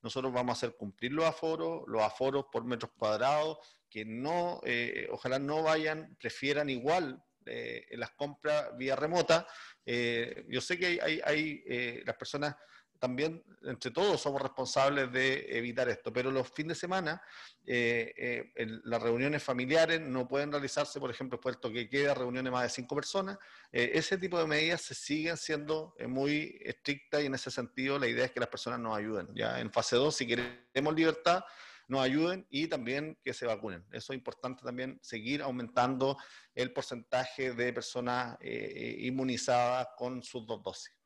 nosotros vamos a hacer cumplir los aforos por metros cuadrados, que no, ojalá no vayan, prefieran igual las compras vía remota. Yo sé que las personas también, entre todos, somos responsables de evitar esto, pero los fines de semana, las reuniones familiares no pueden realizarse, por ejemplo, puesto que queda reuniones más de 5 personas. Ese tipo de medidas se siguen siendo muy estrictas y en ese sentido la idea es que las personas nos ayuden. Ya en fase 2, si queremos libertad, nos ayuden y también que se vacunen. Eso es importante también, seguir aumentando el porcentaje de personas inmunizadas con sus 2 dosis.